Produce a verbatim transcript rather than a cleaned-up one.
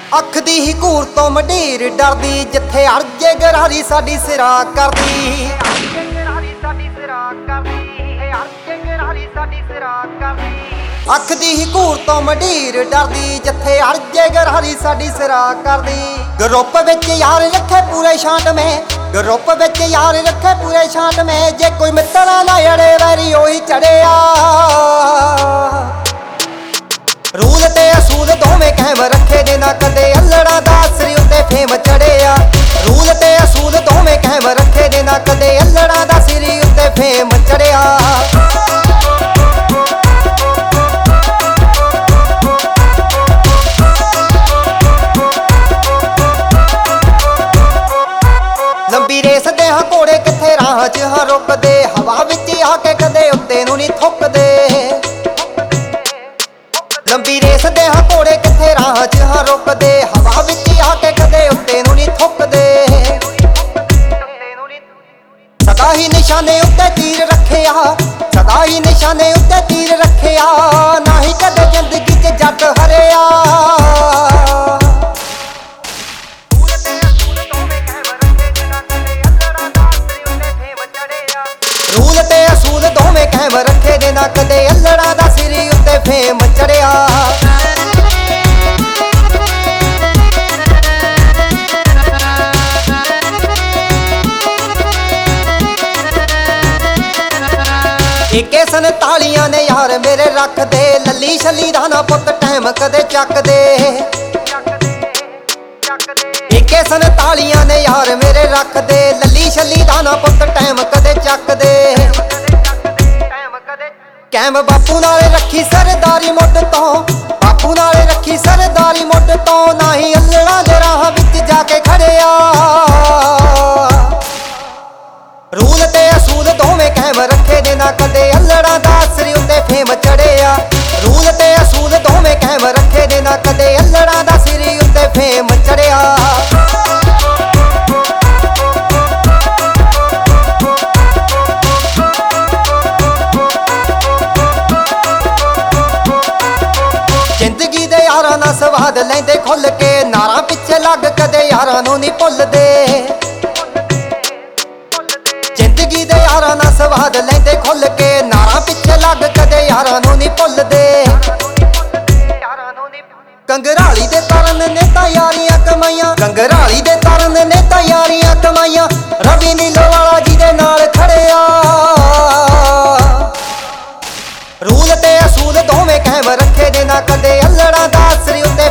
ਅੱਖ ਦੀ ਹੀ ਘੂਰ ਤੋਂ ਮੰਡੀਰ ਡਰਦੀ, ਜਿੱਥੇ ਅੜਜੇ ਗਰਾਰੀ ਸਾਡੀ ਸਿਰਾ ਕਰਦੀ। ਅੱਖ ਦੀ ਹੀ ਘੂਰ ਤੋਂ ਮੰਡੀਰ ਡਰਦੀ, ਜਿੱਥੇ ਅੜਜੇ ਗਰਾਰੀ ਸਾਡੀ ਸਿਰਾ ਕਰਦੀ। ਗਰੁੱਪ ਵਿੱਚ ਯਾਰ ਰੱਖੇ ਪੂਰੇ ਛਾਂਟਵੇਂ, ਗਰੁੱਪ ਵਿੱਚ ਯਾਰ ਰੱਖੇ ਪੂਰੇ ਛਾਂਟਵੇਂ, ਜੇ ਕੋਈ ਮਿੱਤਰਾਂ ਨਾ ਅੜੇ ਵੈਰੀ ਉਹੀ ਚੜਿਆ। ਰੂਲ ਤੇ ਅਸੂਲ ਦੋਵੇਂ ਕਾਇਮ ਰੱਖੇ ਦੇ, ਨਾ ਕਦੇ ਅਲੜਾ ਦਾ ਸਿਰ ਉੱਤੇ ਫੇਮ ਚੜਿਆ। ਰੂਲ ਤੇ ਅਸੂਲ ਦੋਵੇਂ ਕਾਇਮ ਰੱਖੇ ਦੇ, ਨਾ ਕਦੇ ਅਲੜਾ ਦਾ ਸਿਰ ਉੱਤੇ ਫੇਮ ਚੜਿਆ। ਲੰਬੀ ਰੇਸ ਦੇ ਹਾਂ ਘੋੜੇ ਕਿੱਥੇ ਰਾਹ 'ਚ ਹਾਂ ਰੁਕਦੇ, ਹਵਾ ਵਿੱਚ ਆ ਕੇ ਕਦੇ ਉੱਤੇ ਨੂੰ ਨਹੀਂ ਥੁੱਕਦੇ। ਲੰਬੀ ਰੇਸ ਦੇ ਹਾਂ ਘੋੜੇ ਕਿੱਥੇ ਰਾਹ 'ਚ ਹਾਂ ਰੁਕਦੇ, ਹਵਾ ਵਿੱਚ ਆ ਕੇ ਕਦੇ ਉੱਤੇ ਨੂੰ ਨਹੀਂ ਥੁੱਕਦੇ। ਸਦਾ ਹੀ ਨਿਸ਼ਾਨੇ ਉੱਤੇ ਤੀਰ ਰੱਖਿਆ, ਸਦਾ ਹੀ ਨਿਸ਼ਾਨੇ ਉੱਤੇ ਤੀਰ ਰੱਖਿਆ, ਨਾ ਹੀ ਕਦੇ ਜ਼ਿੰਦਗੀ 'ਚ ਜੱਟ ਹਰਿਆ। ਰੂਲ ਤੇ ਅਸੂਲ ਦੋਵੇਂ ਕਾਇਮ ਰੱਖੇ ਦੇ, ਨਾ ਕਦੇ ਅਲੜਾ ਦਾ ਸਿਰ ਉੱਤੇ ਫੇਮ ਚੜਿਆ। ਏਕੇ ਸੰਤਾਲੀਆਂ ਨੇ ਯਾਰ ਮੇਰੇ ਰੱਖਦੇ, ਲੱਲੀ ਛੱਲੀ ਦਾ ਨਾ ਪੁੱਤ ਟਾਈਮ ਕਦੇ ਚੱਕਦੇ। ਏਕੇ ਸੰਤਾਲੀਆਂ ਨੇ ਯਾਰ ਮੇਰੇ ਰੱਖਦੇ, ਲੱਲੀ ਛੱਲੀ ਦਾ ਨਾ ਪੁੱਤ ਟਾਈਮ ਕਦੇ ਚੱਕਦੇ। ਕੈਮ ਬਾਪੂ ਨਾਲ ਰੱਖੀ ਸਰਦਾਰੀ ਮੁੱਢ ਤੋਂ, ਬਾਪੂ ਨਾਲ ਰੱਖੀ ਸਰਦਾਰੀ ਮੁੱਢ ਤੋਂ, ਨਾ ਹੀ ਅਲੜਾ ਦੇ ਰਾਹ ਵਿੱਚ ਜਾ ਕੇ ਖੜਿਆ। ਰੂਲ ਤੇ ਅਸੂਲ ਦੋਵੇਂ ਕਾਇਮ ਰੱਖੇ ਦੇ, ਨਾ ਕਦੇ ਅਲੜਾ ਦਾ ਸਿਰ ਉੱਤੇ ਫੇਮ ਚੜਿਆ। ਰੂਲ ਤੇ ਅਸੂਲ ਦੋਵੇਂ ਕਾਇਮ ਰੱਖੇ ਦੇ, ਨਾ ਕਦੇ ਅਲੜਾ ਦਾ ਸਿਰ ਉੱਤੇ ਫੇਮ ਚੜਿਆ। ਜ਼ਿੰਦਗੀ ਦੇ ਯਾਰਾਂ ਨਾਲ ਸਵਾਦ ਲੈਂਦੇ ਖੁੱਲ ਕੇ, ਨਾਰਾਂ ਪਿੱਛੇ ਲੱਗ ਕਦੇ ਯਾਰਾਂ ਨੂੰ ਨਹੀਂ ਭੁੱਲਦੇ। ਜ਼ਿੰਦਗੀ ਦੇ ਯਾਰਾਂ ਨਾਲ ਸਵਾਦ ਲੈਂਦੇ ਖੁੱਲ ਕੇ, ਨਾਰਾਂ ਪਿੱਛੇ ਲੱਗ ਕਦੇ ਯਾਰਾਂ ਨੂੰ ਨਹੀਂ ਭੁੱਲਦੇ। ਕੰਗਰਾਲੀ ਦੇ ਤਰਨ ਨੇ ਤਾਂ ਯਾਰੀਆਂ ਕਮਾਈਆਂ, ਕੰਗਰਾਲੀ ਦੇ ਤਰਨ ਨੇ ਤਾਂ ਯਾਰੀਆਂ ਕਮਾਈਆਂ, ਰਵੀ ਨੀਲੋ ਵਾਲਾ ਜੀ ਦੇ ਨਾਲ ਖੜਿਆ। ਰੂਲ ਤੇ ਅਸੂਲ ਦੋਵੇਂ ਕਾਇਮ ਰੱਖੇ ਦੇ, ਨਾ ਕਦੇ ਅਲੜਾ ਦਾ ਸਿਰ ਉੱਤੇ